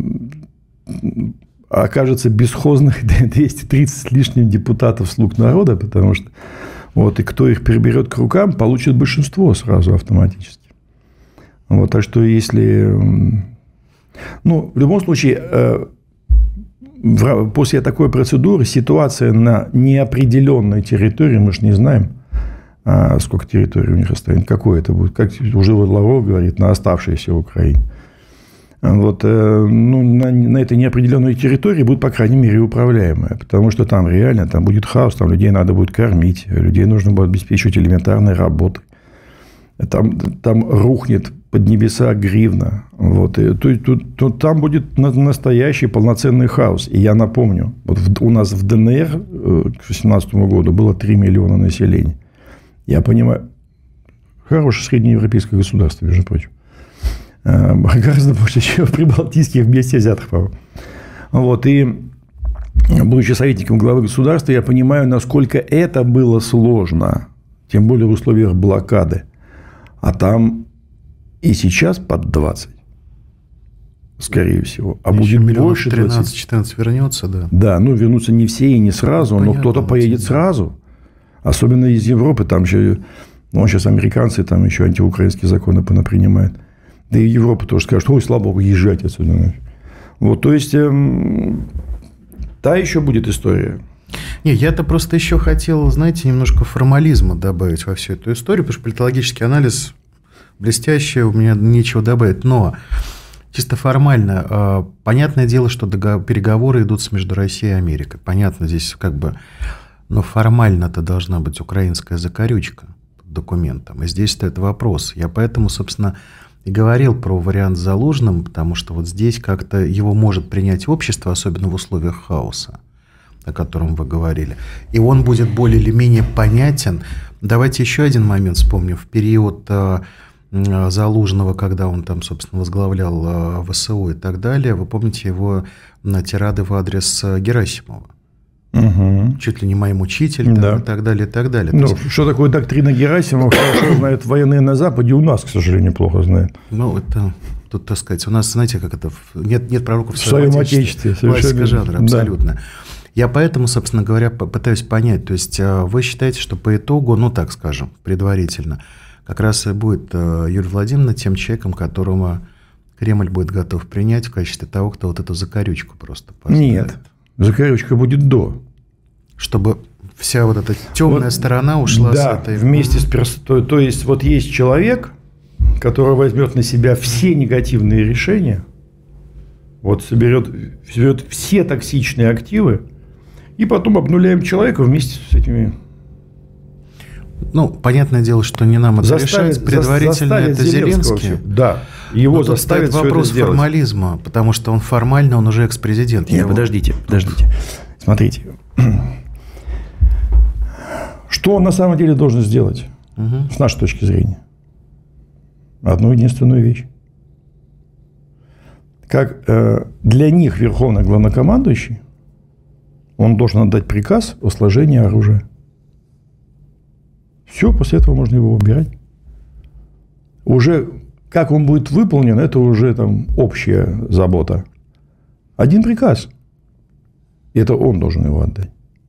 окажется бесхозных двести тридцать с лишним депутатов слуг народа, потому что вот, и кто их приберет к рукам, получит большинство сразу автоматически. Вот, так что если... Ну, в любом случае, после такой процедуры ситуация на неопределенной территории, мы же не знаем, а сколько территорий у них останется, какое это будет, как уже Лавров говорит, на оставшейся Украине. Вот, ну, на, на этой неопределенной территории будет, по крайней мере, управляемая, потому что там реально там будет хаос, там людей надо будет кормить, людей нужно будет обеспечивать элементарной работой. Там, там рухнет под небеса гривна. Вот, и, то, то, то, там будет настоящий полноценный хаос. И я напомню, вот в, у нас в ДНР к две тысячи восемнадцатому году было три миллиона населения. Я понимаю, хорошее среднеевропейское государство, между прочим. Гораздо больше, чем в прибалтийских вместе взятых, по-моему. Вот, и, будучи советником главы государства, я понимаю, насколько это было сложно, тем более в условиях блокады. А там и сейчас под двадцать, скорее всего. А еще будет больше тринадцать-четырнадцать вернется, да. Да, ну, вернутся не все и не сразу, ну, но кто-то поедет да. сразу. Особенно из Европы, там еще, ну, сейчас американцы там еще антиукраинские законы понапринимают. Да и Европа тоже скажет, ой, слава богу, езжать отсюда. Вот, то есть, эм, та еще будет история. Не, я-то просто еще хотел, знаете, немножко формализма добавить во всю эту историю, потому что политологический анализ блестящий, у меня нечего добавить. Но чисто формально, понятное дело, что переговоры идут между Россией и Америкой. Понятно, здесь как бы... Но формально-то должна быть украинская закорючка под документом. И здесь стоит вопрос. Я поэтому, собственно, и говорил про вариант с Залужным, потому что вот здесь как-то его может принять общество, особенно в условиях хаоса, о котором вы говорили. И он будет более или менее понятен. Давайте еще один момент вспомним. В период Залужного, когда он там, собственно, возглавлял ВСУ и так далее, вы помните его тирады в адрес Герасимова? Угу. Чуть ли не моим учителем, да. и так далее, и так далее. Ну, есть... Что такое доктрина Герасимова, хорошо знают военные на Западе, у нас, к сожалению, плохо знают. Ну, это, тут, так сказать, у нас, знаете, как это, нет, нет пророков в своем отечестве. Классика жанра, абсолютно. Да. Я поэтому, собственно говоря, пытаюсь понять, то есть вы считаете, что по итогу, ну, так скажем, предварительно, как раз и будет Юлия Владимировна тем человеком, которого Кремль будет готов принять в качестве того, кто вот эту закорючку просто поставит? Нет. Закорючка будет до. Чтобы вся вот эта темная вот, сторона ушла да, с этой... вместе с персоной. То есть, вот есть человек, который возьмет на себя все негативные решения, вот соберет, соберет все токсичные активы И потом обнуляем человека вместе с этими... Ну, понятное дело, что не нам это заставить, решать. Предварительно это Зеленский. Да. Его Но заставит тут вопрос формализма, потому что он формально, он уже экс-президент. Нет, его... подождите, подождите. Смотрите. Что он на самом деле должен сделать, угу. с нашей точки зрения? Одну единственную вещь. Как э, для них верховный главнокомандующий, он должен отдать приказ о сложении оружия. Все, после этого можно его убирать. Уже как он будет выполнен, это уже там общая забота. Один приказ. И это он должен его отдать.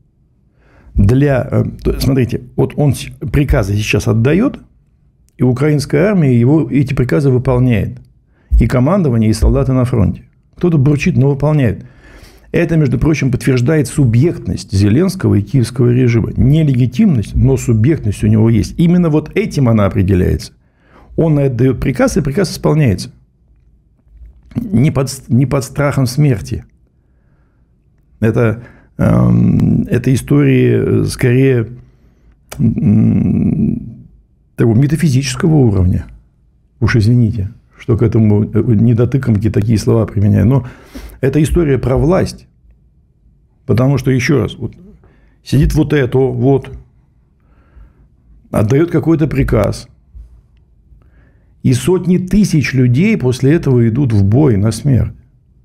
Для, смотрите, вот он приказы сейчас отдает, и украинская армия его, эти приказы выполняет. И командование, и солдаты на фронте. Кто-то бурчит, но выполняет. Это, между прочим, подтверждает субъектность Зеленского и киевского режима. Не легитимность, но субъектность у него есть. Именно вот этим она определяется. Он отдает приказ, и приказ исполняется. Не под, не под страхом смерти. Это, э, это истории скорее э, такого метафизического уровня. Уж извините, что к этому недотыкомки такие слова применяю. Но это история про власть. Потому что, еще раз, вот, сидит вот это, вот, отдает какой-то приказ. И сотни тысяч людей после этого идут в бой на смерть.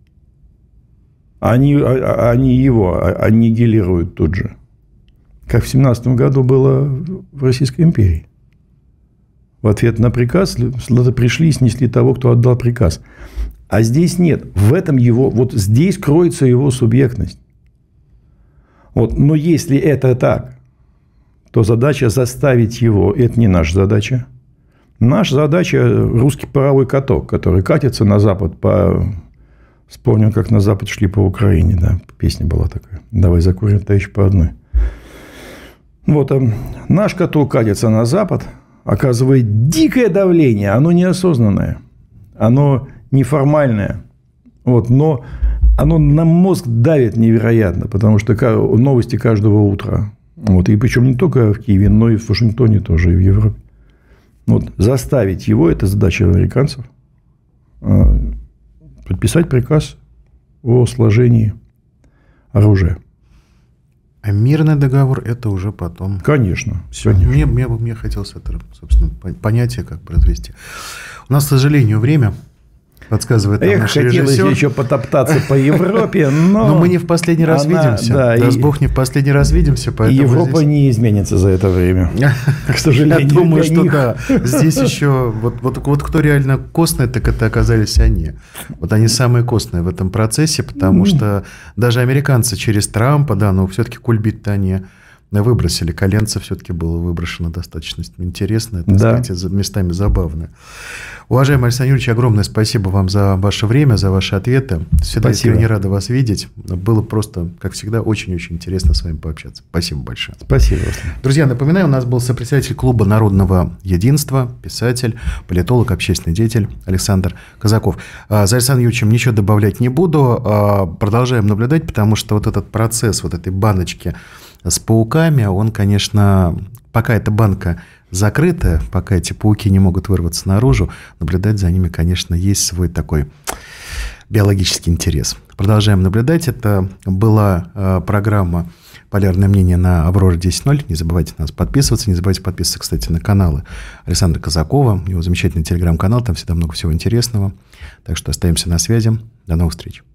Они, они его аннигилируют тут же. Как в семнадцатом году было в Российской империи. В ответ на приказ солдаты пришли и снесли того, кто отдал приказ. А здесь нет. В этом его... Вот здесь кроется его субъектность. Вот. Но если это так, то задача заставить его... Это не наша задача. Наша задача – русский паровой каток, который катится на запад по... Вспомнил, как на запад шли по Украине. Да? Песня была такая. Давай закурим, товарищ, по одной. Вот. Наш каток катится на запад, оказывает дикое давление. Оно неосознанное. Оно неформальное. Вот. Но оно на мозг давит невероятно. Потому что новости каждого утра. Вот. И причем не только в Киеве, но и в Вашингтоне тоже, и в Европе. Вот. Заставить его, это задача американцев, подписать приказ о сложении оружия. А мирный договор – это уже потом. Конечно. Все. Конечно. Мне, мне, мне хотелось это, собственно, понятие как произвести. У нас, к сожалению, время подсказывает нам наш режиссер. Эх, хотелось еще потоптаться по Европе, но... Но мы не в последний раз она, видимся. Да, Даст и... Бог, не в последний раз видимся. И Европа здесь... не изменится за это время. К сожалению. Я думаю, что да. Здесь еще... Вот, вот, вот кто реально костный, так это оказались они. Вот они самые костные в этом процессе, потому что даже американцы через Трампа, да, но все-таки кульбит-то они... выбросили. Коленца все-таки было выброшено достаточно интересно. Это, да. Сказать, местами забавно. Уважаемый Александр Юрьевич, огромное спасибо вам за ваше время, за ваши ответы. Всегда искренне рада вас видеть. Было просто, как всегда, очень-очень интересно с вами пообщаться. Спасибо большое. Спасибо. Друзья, напоминаю, у нас был сопредседатель Клуба народного единства, писатель, политолог, общественный деятель Александр Казаков. За Александром Юрьевичем ничего добавлять не буду. Продолжаем наблюдать, потому что вот этот процесс, вот этой баночки с пауками, он, конечно, пока эта банка закрытая, пока эти пауки не могут вырваться наружу, наблюдать за ними, конечно, есть свой такой биологический интерес. Продолжаем наблюдать. Это была э, программа «Полярное мнение» на Аврора десять ноль. Не забывайте нас подписываться. Не забывайте подписываться, кстати, на каналы Александра Казакова. У него замечательный телеграм-канал, там всегда много всего интересного. Так что остаемся на связи. До новых встреч.